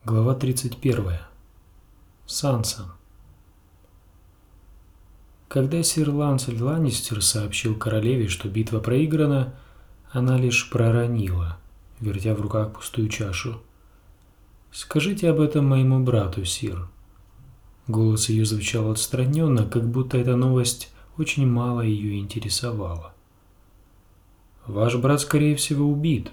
Глава 31. Санса. Когда сир Лансель Ланнистер сообщил королеве, что битва проиграна, она лишь проронила, вертя в руках пустую чашу: «Скажите об этом моему брату, сир». Голос ее звучал отстраненно, как будто эта новость очень мало ее интересовала. «Ваш брат, скорее всего, убит».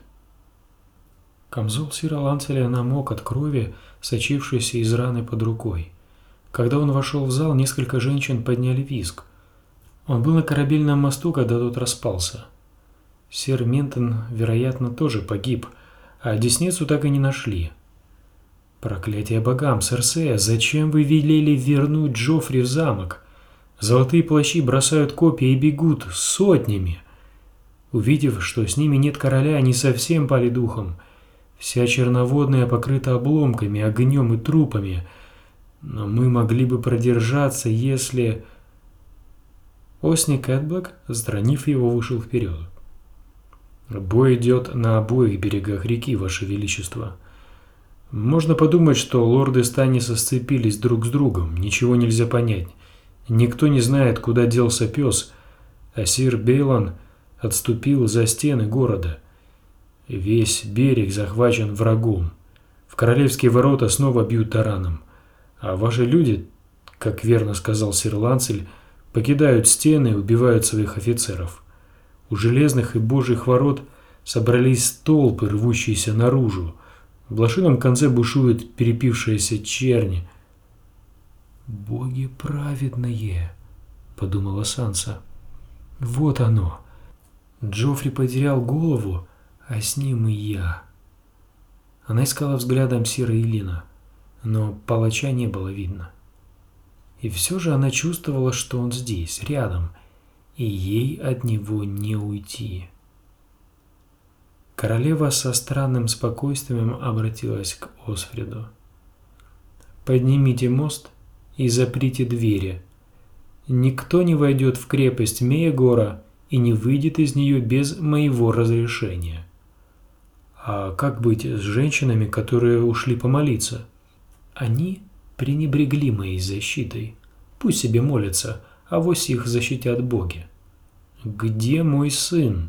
Камзол сира Ланселя намок от крови, сочившейся из раны под рукой. Когда он вошел в зал, несколько женщин подняли визг. Он был на корабельном мосту, когда тот распался. Сир Ментон, вероятно, тоже погиб, а десницу так и не нашли. «Проклятие богам, Серсея, зачем вы велели вернуть Джоффри в замок? Золотые плащи бросают копья и бегут сотнями». Увидев, что с ними нет короля, они совсем пали духом. Вся черноводная покрыта обломками, огнем и трупами. Но мы могли бы продержаться, если... Осни Кэтблэк, отстранив его, вышел вперед. «Бой идет на обоих берегах реки, Ваше Величество. Можно подумать, что лорды Станниса сцепились друг с другом, ничего нельзя понять. Никто не знает, куда делся пес, а сир Бейлон отступил за стены города. Весь берег захвачен врагом. В королевские ворота снова бьют тараном. А ваши люди, как верно сказал сир Лансель, покидают стены и убивают своих офицеров. У железных и божьих ворот собрались толпы, рвущиеся наружу. В блошином конце бушует перепившаяся чернь. «Боги праведные», — подумала Санса. «Вот оно. Джоффри потерял голову, а с ним и я». Она искала взглядом сира Элина, но палача не было видно. И все же она чувствовала, что он здесь, рядом, и ей от него не уйти. Королева со странным спокойствием обратилась к Осфреду. «Поднимите мост и заприте двери. Никто не войдет в крепость Меегора и не выйдет из нее без моего разрешения». «А как быть с женщинами, которые ушли помолиться?» «Они пренебрегли моей защитой. Пусть себе молятся, авось их защитят боги». «Где мой сын?»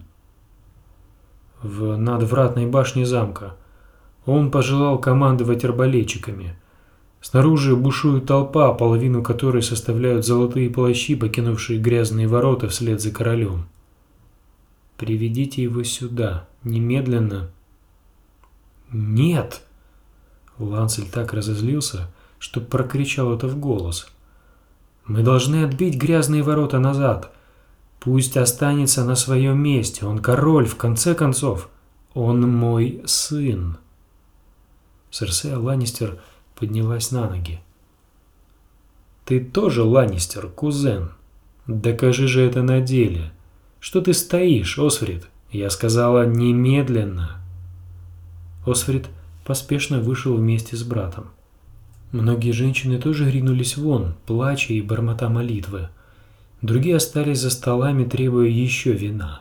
«В надвратной башне замка. Он пожелал командовать арбалетчиками. Снаружи бушует толпа, половину которой составляют золотые плащи, покинувшие грязные ворота вслед за королем. Приведите его сюда, немедленно». «Нет!» Лансель так разозлился, что прокричал это в голос. «Мы должны отбить грязные ворота назад. Пусть останется на своем месте. Он король, в конце концов. Он мой сын». Серсея Ланнистер поднялась на ноги. «Ты тоже Ланнистер, кузен. Докажи же это на деле. Что ты стоишь, Осфрид? Я сказала немедленно». Осфрид поспешно вышел вместе с братом. Многие женщины тоже ринулись вон, плача и бормота молитвы. Другие остались за столами, требуя еще вина.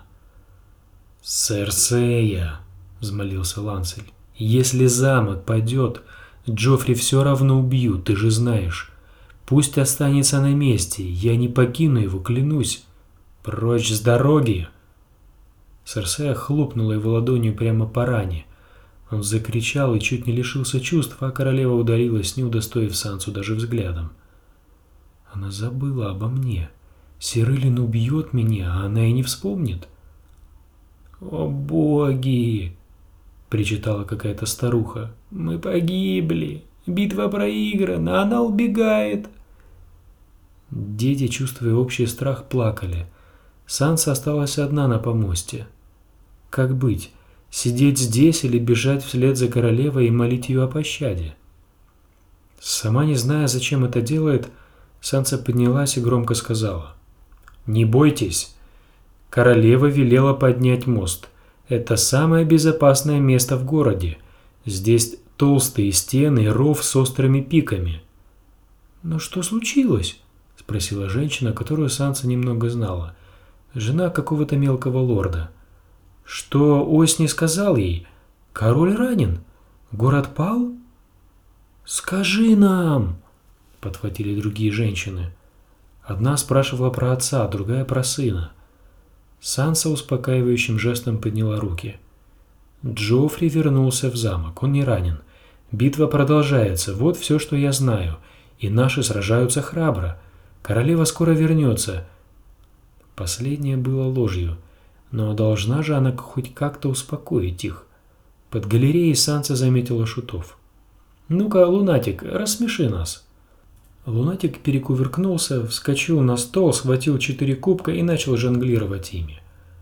«Серсея!» — взмолился Лансель. «Если замок падет, Джоффри все равно убьют, ты же знаешь. Пусть останется на месте, я не покину его, клянусь. Прочь с дороги!» Серсея хлопнула его ладонью прямо по ране. Он закричал и чуть не лишился чувств, а королева удалилась, не удостоив Сансу даже взглядом. Она забыла обо мне. Сир Элин убьет меня, а она и не вспомнит. «О боги!» — причитала какая-то старуха. «Мы погибли! Битва проиграна! Она убегает!» Дети, чувствуя общий страх, плакали. Санса осталась одна на помосте. Как быть? Сидеть здесь или бежать вслед за королевой и молить ее о пощаде? Сама не зная, зачем это делает, Санса поднялась и громко сказала: «Не бойтесь. Королева велела поднять мост. Это самое безопасное место в городе. Здесь толстые стены и ров с острыми пиками». «Но что случилось?» — спросила женщина, которую Санса немного знала. Жена какого-то мелкого лорда. «Что Осни сказал ей? Король ранен? Город пал?» «Скажи нам!» – подхватили другие женщины. Одна спрашивала про отца, другая про сына. Санса успокаивающим жестом подняла руки. Джоффри вернулся в замок, он не ранен. Битва продолжается, вот все, что я знаю. И наши сражаются храбро. Королева скоро вернется. Последнее было ложью, но должна же она хоть как-то успокоить их. Под галереей Санса заметила шутов. «Ну-ка, Лунатик, рассмеши нас». Лунатик перекувыркнулся, вскочил на стол, схватил 4 кубка и начал жонглировать ими.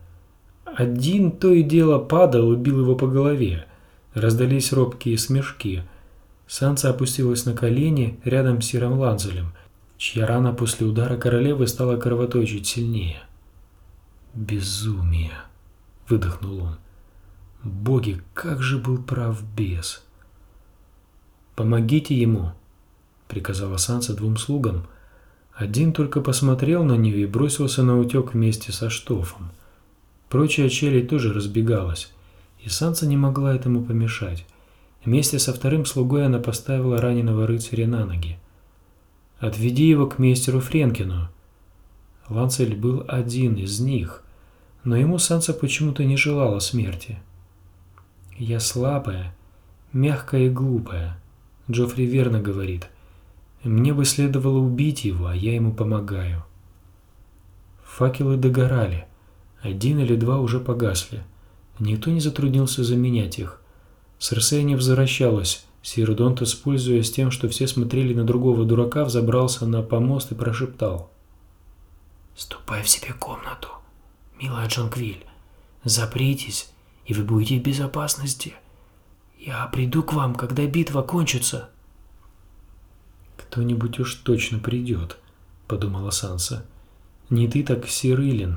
Один то и дело падал и бил его по голове. Раздались робкие смешки. Санса опустилась на колени рядом с Сиром Ланцелем, чья рана после удара королевы стала кровоточить сильнее. «Безумие!» – выдохнул он. «Боги, как же был прав бес!» «Помогите ему!» – приказала Санса 2 слугам. Один только посмотрел на нее и бросился на утек вместе со Штофом. Прочая челядь тоже разбегалась, и Санса не могла этому помешать. Вместе со 2 слугой она поставила раненого рыцаря на ноги. «Отведи его к мейстеру Френкину». Ланцель был один из них, но ему Санса почему-то не желала смерти. «Я слабая, мягкая и глупая», — Джоффри верно говорит. «Мне бы следовало убить его, а я ему помогаю». Факелы догорали. 1 или 2 уже погасли. Никто не затруднился заменять их. Серсея не возвращалась. Сир Донтас, пользуясь тем, что все смотрели на другого дурака, взобрался на помост и прошептал. «Ступай в себе комнату, милая Джонквиль. Запритесь, и вы будете в безопасности. Я приду к вам, когда битва кончится». «Кто-нибудь уж точно придет», — подумала Санса. «Не ты, так сир Илин».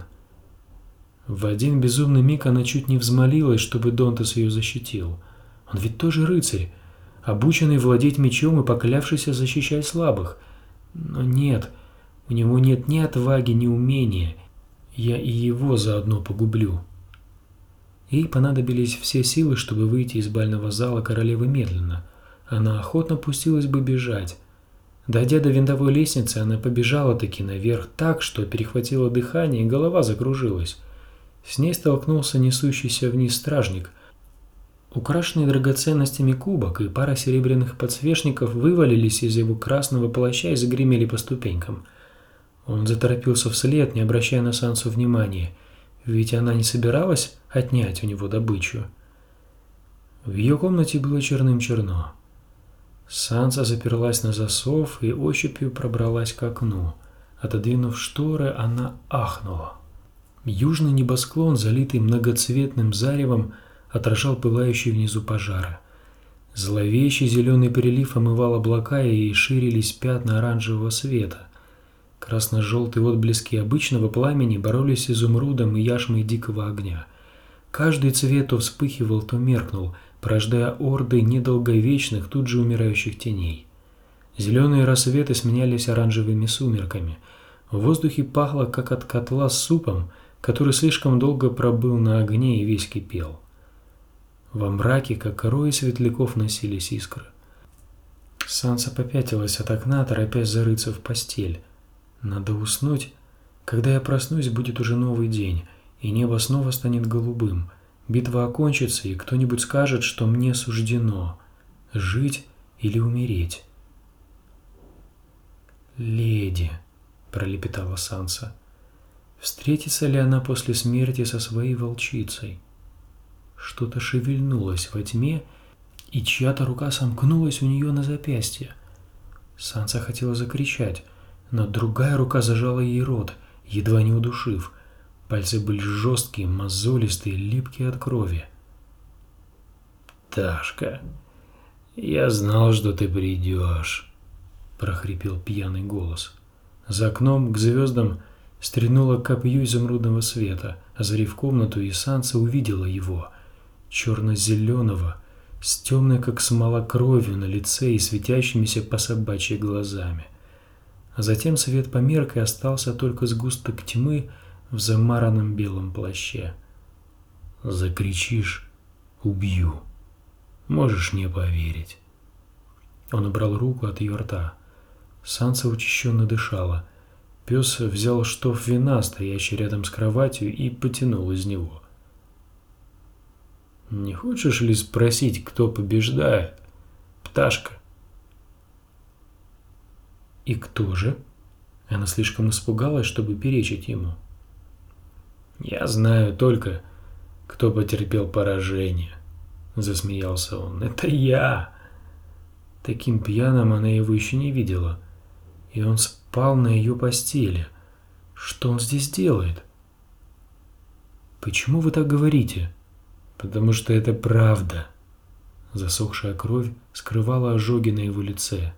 В один безумный миг она чуть не взмолилась, чтобы Донтас ее защитил. Он ведь тоже рыцарь, обученный владеть мечом и поклявшийся защищать слабых. Но нет, у него нет ни отваги, ни умения. Я и его заодно погублю. Ей понадобились все силы, чтобы выйти из бального зала королевы медленно. Она охотно пустилась бы бежать. Дойдя до винтовой лестницы, она побежала-таки наверх так, что перехватила дыхание и голова закружилась. С ней столкнулся несущийся вниз стражник. Украшенный драгоценностями кубок и пара серебряных подсвечников вывалились из его красного плаща и загремели по ступенькам. Он заторопился вслед, не обращая на Сансу внимания, ведь она не собиралась отнять у него добычу. В ее комнате было черным-черно. Санса заперлась на засов и ощупью пробралась к окну. Отодвинув шторы, она ахнула. Южный небосклон, залитый многоцветным заревом, отражал пылающий внизу пожары. Зловещий зеленый прилив омывал облака, и ширились пятна оранжевого света. Красно-желтые отблески обычного пламени боролись с изумрудом и яшмой дикого огня. Каждый цвет то вспыхивал, то меркнул, порождая орды недолговечных, тут же умирающих теней. Зеленые рассветы сменялись оранжевыми сумерками. В воздухе пахло, как от котла с супом, который слишком долго пробыл на огне и весь кипел. Во мраке, как рой светляков, носились искры. Санса попятилась от окна, торопясь зарыться в постель. Надо уснуть. Когда я проснусь, будет уже новый день, и небо снова станет голубым. Битва окончится, и кто-нибудь скажет, что мне суждено жить или умереть. «Леди», — пролепетала Санса, — «встретится ли она после смерти со своей волчицей?» Что-то шевельнулось во тьме, и чья-то рука сомкнулась у нее на запястье. Санса хотела закричать, но другая рука зажала ей рот, едва не удушив. Пальцы были жесткие, мозолистые, липкие от крови. «Пташка, я знал, что ты придешь», — прохрипел пьяный голос. За окном к звездам стрельнуло копье изумрудного света, озарив комнату, и Санса увидела его, черно-зеленого, с темной, как смола, кровью на лице и светящимися по собачьи глазами. А затем свет померк, и остался только сгусток тьмы в замаранном белом плаще. «Закричишь — убью. Можешь мне поверить». Он убрал руку от ее рта. Санса учащенно дышала. Пес взял штоф вина, стоящий рядом с кроватью, и потянул из него. «Не хочешь ли спросить, кто побеждает, пташка?» «И кто же?» Она слишком испугалась, чтобы перечить ему. «Я знаю только, кто потерпел поражение», — засмеялся он. «Это я!» Таким пьяным она его еще не видела. И он спал на ее постели. Что он здесь делает? «Почему вы так говорите?» «Потому что это правда». Засохшая кровь скрывала ожоги на его лице.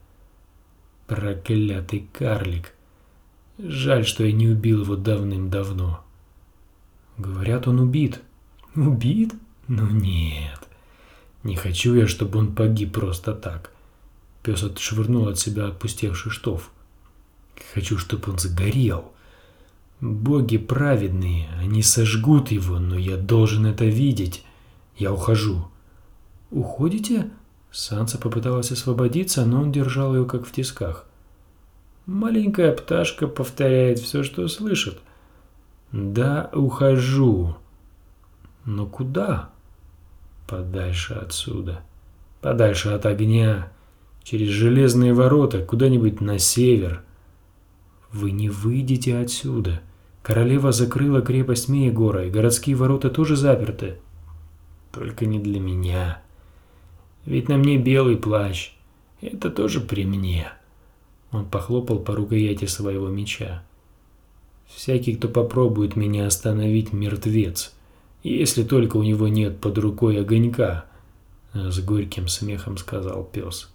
Проклятый карлик. Жаль, что я не убил его давным-давно. Говорят, он убит. Убит? Ну нет. Не хочу я, чтобы он погиб просто так. Пес отшвырнул от себя опустевший штоф. Хочу, чтобы он загорел. Боги праведные, они сожгут его, но я должен это видеть. Я ухожу. Уходите? Санса попыталась освободиться, но он держал ее как в тисках. Маленькая пташка повторяет все, что слышит. Да, ухожу. Но куда? Подальше отсюда. Подальше от огня. Через железные ворота, куда-нибудь на север. Вы не выйдете отсюда. Королева закрыла крепость Меегора, и городские ворота тоже заперты. Только не для меня. Ведь на мне белый плащ. Это тоже при мне. Он похлопал по рукояти своего меча. Всякий, кто попробует меня остановить, мертвец. Если только у него нет под рукой огонька, с горьким смехом сказал пес.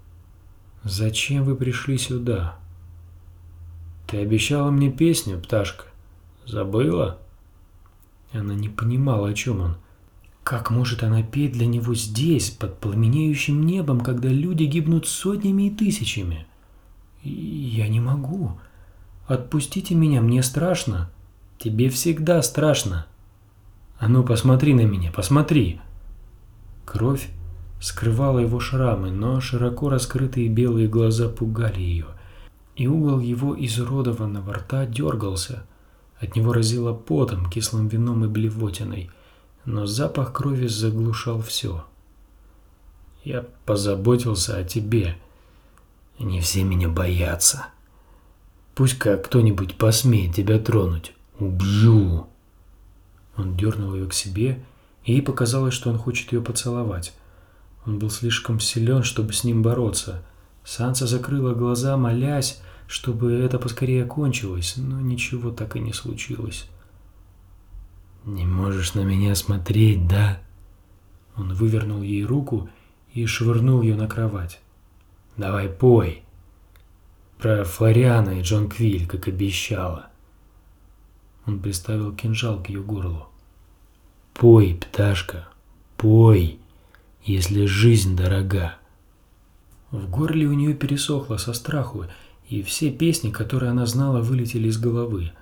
Зачем вы пришли сюда? Ты обещала мне песню, пташка. Забыла? Она не понимала, о чем он. Как может она петь для него здесь, под пламенеющим небом, когда люди гибнут сотнями и тысячами? Я не могу. Отпустите меня, мне страшно. Тебе всегда страшно. А ну, посмотри на меня, посмотри. Кровь скрывала его шрамы, но широко раскрытые белые глаза пугали ее, и угол его изуродованного рта дергался. От него разило потом, кислым вином и блевотиной, но запах крови заглушал все. Я позаботился о тебе. Не все меня боятся. Пусть-ка кто-нибудь посмеет тебя тронуть. Убью. Он дернул ее к себе, и ей показалось, что он хочет ее поцеловать. Он был слишком силен, чтобы с ним бороться. Санса закрыла глаза, молясь, чтобы это поскорее кончилось, но ничего так и не случилось. «Не можешь на меня смотреть, да?» Он вывернул ей руку и швырнул ее на кровать. «Давай пой. Про Флориана и Джон Квиль, как обещала». Он приставил кинжал к ее горлу. «Пой, пташка, пой, если жизнь дорога». В горле у нее пересохло со страху, и все песни, которые она знала, вылетели из головы.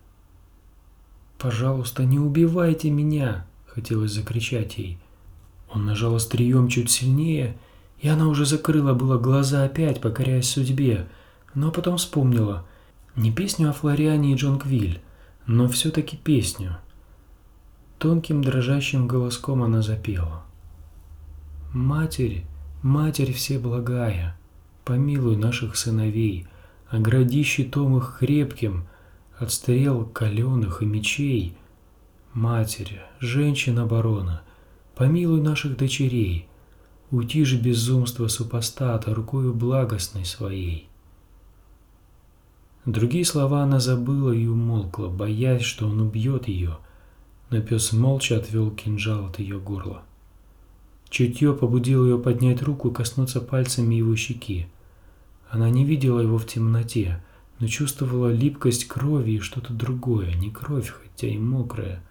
«Пожалуйста, не убивайте меня!» — хотелось закричать ей. Он нажал острием чуть сильнее, и она уже закрыла было глаза опять, покоряясь судьбе, но потом вспомнила не песню о Флориане и Джон Квиль, но все-таки песню. Тонким дрожащим голоском она запела. «Матерь, Матерь Всеблагая, помилуй наших сыновей, огради щитом их крепким от стрел каленых и мечей. Матерь, женщина-барона, помилуй наших дочерей, утишь безумство супостата рукою благостной своей». Другие слова она забыла и умолкла, боясь, что он убьет ее, но пес молча отвел кинжал от ее горла. Чутье побудило ее поднять руку и коснуться пальцами его щеки. Она не видела его в темноте, но чувствовала липкость крови и что-то другое, не кровь, хотя и мокрая.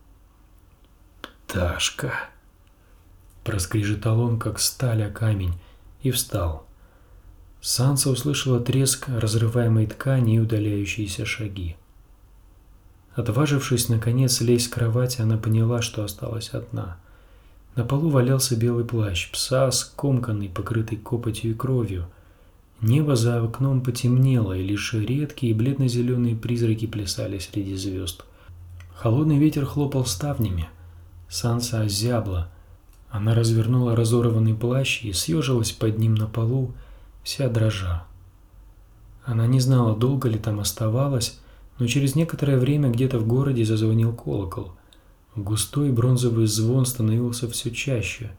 «Пташка!» Проскрежетал он, как сталь о камень, и встал. Санса услышала треск разрываемой ткани и удаляющиеся шаги. Отважившись наконец лезть с кровати, она поняла, что осталась одна. На полу валялся белый плащ пса, скомканный, покрытый копотью и кровью. Небо за окном потемнело, и лишь редкие бледно-зеленые призраки плясали среди звезд. Холодный ветер хлопал ставнями. Санса озябла. Она развернула разорванный плащ и съежилась под ним на полу, вся дрожа. Она не знала, долго ли там оставалась, но через некоторое время где-то в городе зазвонил колокол. Густой бронзовый звон становился все чаще.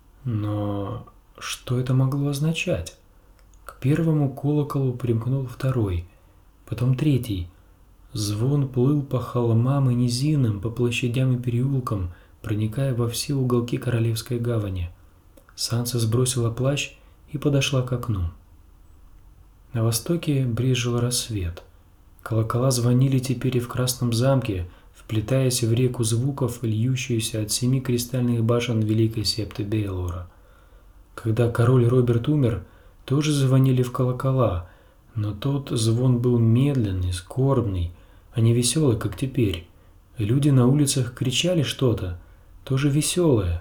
Но что это могло означать? К первому колоколу примкнул второй, потом третий. Звон плыл по холмам и низинам, по площадям и переулкам, проникая во все уголки Королевской гавани. Санса сбросила плащ и подошла к окну. На востоке брезжил рассвет. Колокола звонили теперь и в Красном замке, вплетаясь в реку звуков, льющуюся от 7 кристальных башен Великой Септы Бейлора. Когда король Роберт умер, тоже звонили в колокола, но тот звон был медленный, скорбный, а не веселый, как теперь. Люди на улицах кричали что-то, тоже веселое.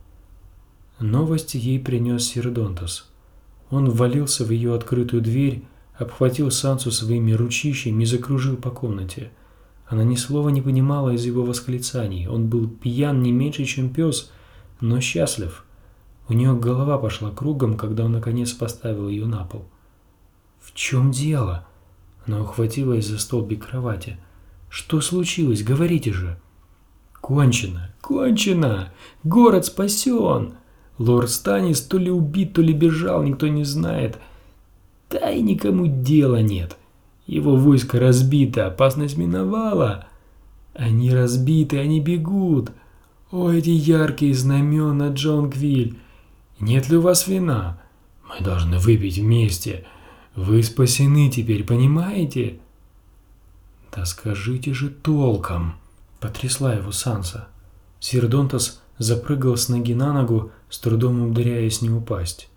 Новость ей принес Сирдонтос. Он ввалился в ее открытую дверь, обхватил Сансу своими ручищами и закружил по комнате. Она ни слова не понимала из его восклицаний. Он был пьян не меньше, чем пес, но счастлив. У нее голова пошла кругом, когда он наконец поставил ее на пол. «В чем дело?» Она ухватилась за столбик кровати. «Что случилось? Говорите же!» «Кончено! Кончено! Город спасен! Лорд Станис то ли убит, то ли бежал, никто не знает. Да и никому дела нет. Его войско разбито, опасность миновала. Они разбиты, они бегут. О, эти яркие знамена, Джонквиль! Нет ли у вас вина? Мы должны выпить вместе. Вы спасены теперь, понимаете?» «Да скажите же толком!» — потрясла его Санса. Сирдонтос запрыгал с ноги на ногу, с трудом умудряясь не упасть.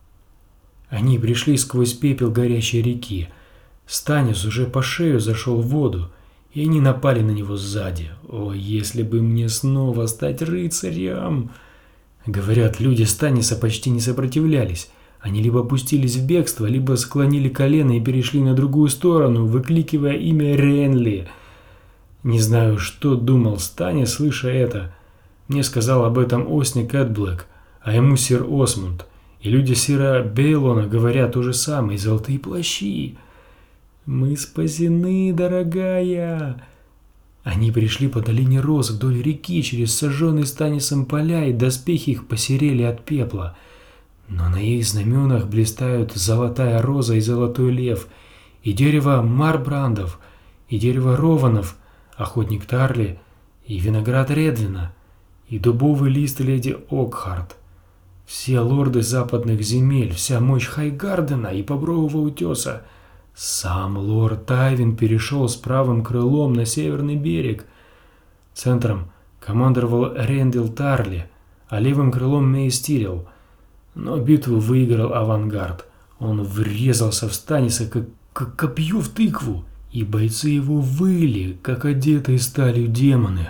Они пришли сквозь пепел горящей реки. Станис уже по шею зашел в воду, и они напали на него сзади. О, если бы мне снова стать рыцарем! Говорят, люди Станиса почти не сопротивлялись. Они либо пустились в бегство, либо склонили колено и перешли на другую сторону, выкликивая имя Ренли. Не знаю, что думал Станис, слыша это. Мне сказал об этом Осник Эдблэк, а ему сир Осмунд. И люди сира Бейлона говорят то же самое, золотые плащи. Мы спасены, дорогая. Они пришли по долине роз вдоль реки, через сожженные Станисом поля, и доспехи их посерели от пепла. Но на их знаменах блистают золотая роза и золотой лев, и дерево Марбрандов, и дерево Рованов, охотник Тарли, и виноград Редвина, и дубовый лист леди Окхарт. Все лорды западных земель, вся мощь Хайгардена и Бобрового утеса. Сам лорд Тайвин перешел с правым крылом на северный берег. Центром командовал Рэндил Тарли, а левым крылом Мейс Тирил. Но битву выиграл авангард. Он врезался в Станиса, как копье в тыкву, и бойцы его выли, как одетые сталью демоны.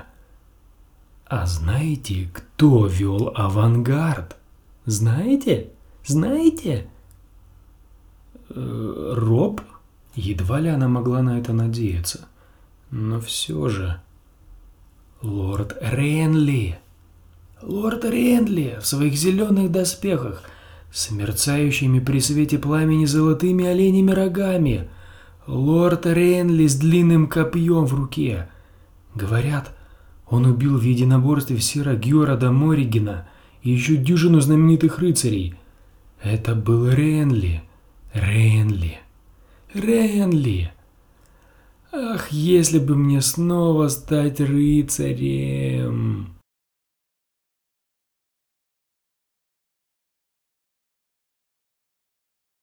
А знаете, кто вел авангард? Знаете? Знаете? Роб? Едва ли она могла на это надеяться. Но все же... Лорд Ренли! Лорд Ренли в своих зеленых доспехах, с мерцающими при свете пламени золотыми оленями рогами. Лорд Ренли с длинным копьем в руке. Говорят, он убил в единоборстве сира Гьорада Моригена и еще дюжину знаменитых рыцарей. Это был Ренли. Ренли. Ренли. Ах, если бы мне снова стать рыцарем!